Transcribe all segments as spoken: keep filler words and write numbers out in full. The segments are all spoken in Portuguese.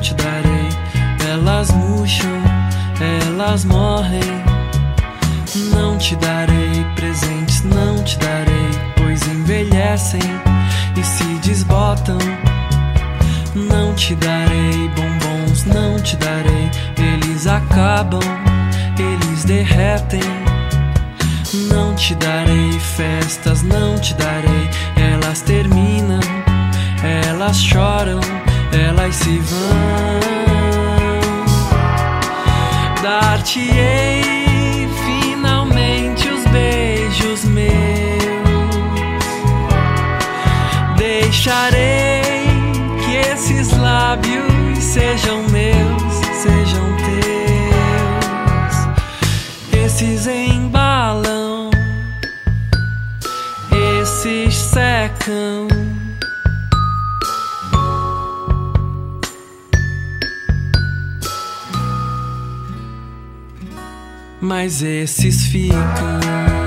te darei. Elas murcham, elas morrem. Não te darei presentes, não te darei, pois envelhecem e se desbotam. Não te darei bombons, não te darei, eles acabam, eles derretem. Não te darei festas, não te darei, elas terminam, elas choram, elas se vão. Dar-te-ei finalmente os beijos meus, deixarei que esses lábios sejam meus, sejam teus. Esses embalam, esses secam, mas esses ficam.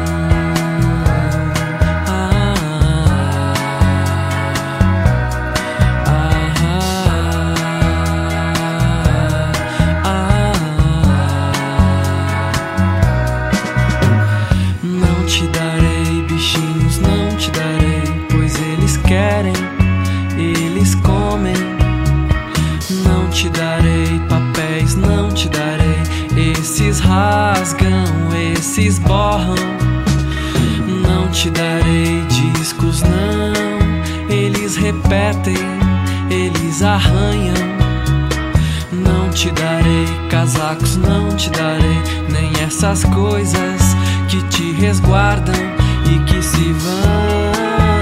Não te darei bichinhos, não te darei, pois eles querem, eles comem. Não te darei papéis, não te darei, esses rasgam, esses borram. Não te darei discos, não, eles repetem, eles arranham. Não te darei casacos, não te darei, nem essas coisas que te resguardam e que se vão.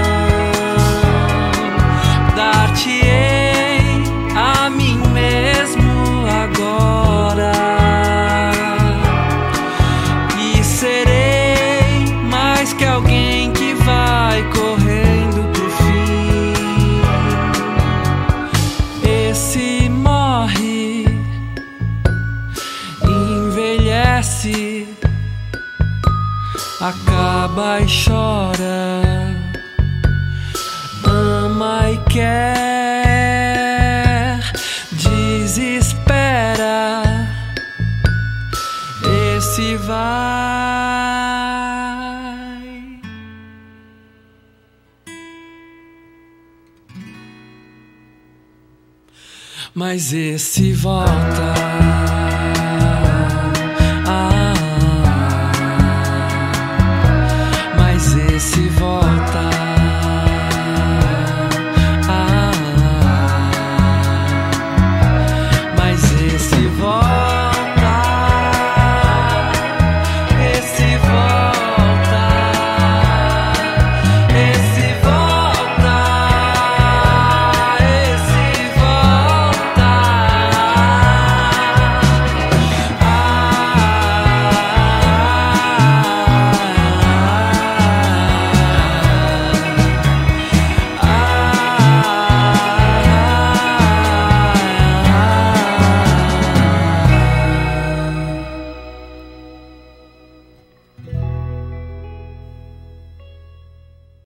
Dar-te-ei a mim mesmo agora, e serei mais que alguém que vai correndo pro fim. Esse morre, envelhece, acaba e chora, ama e quer, desespera, esse vai, mas esse volta.